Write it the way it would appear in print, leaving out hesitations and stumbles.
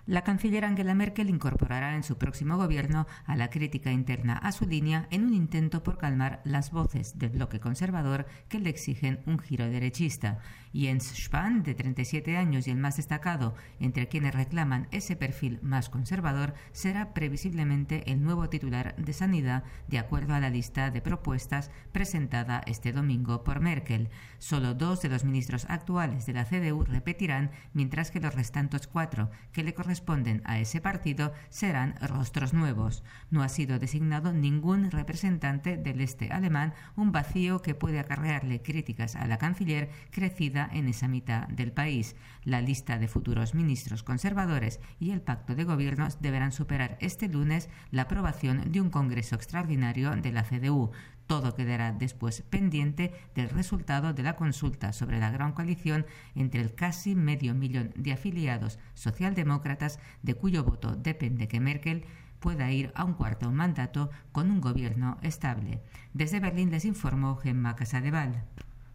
La canciller Angela Merkel incorporará en su próximo gobierno a la crítica interna a su línea en un intento por calmar las voces del bloque conservador que le exigen un giro derechista. Jens Spahn, de 37 años y el más destacado entre quienes reclaman ese perfil más conservador, será previsiblemente el nuevo titular de Sanidad, de acuerdo a la lista de propuestas presentada este domingo por Merkel. Solo 2 de los ministros actuales de la CDU repetirán, mientras que los restantes 4 que le corresponden a ese partido serán rostros nuevos. No ha sido designado ningún representante del este alemán, un vacío que puede acarrearle críticas a la canciller crecida en esa mitad del país. La lista de futuros ministros conservadores y el pacto de gobiernos deberán superar este lunes la aprobación de un congreso extraordinario de la CDU. Todo quedará después pendiente del resultado de la consulta sobre la gran coalición entre el casi medio millón de afiliados socialdemócratas, de cuyo voto depende que Merkel pueda ir a un cuarto mandato con un gobierno estable. Desde Berlín les informó Gemma Casadeval.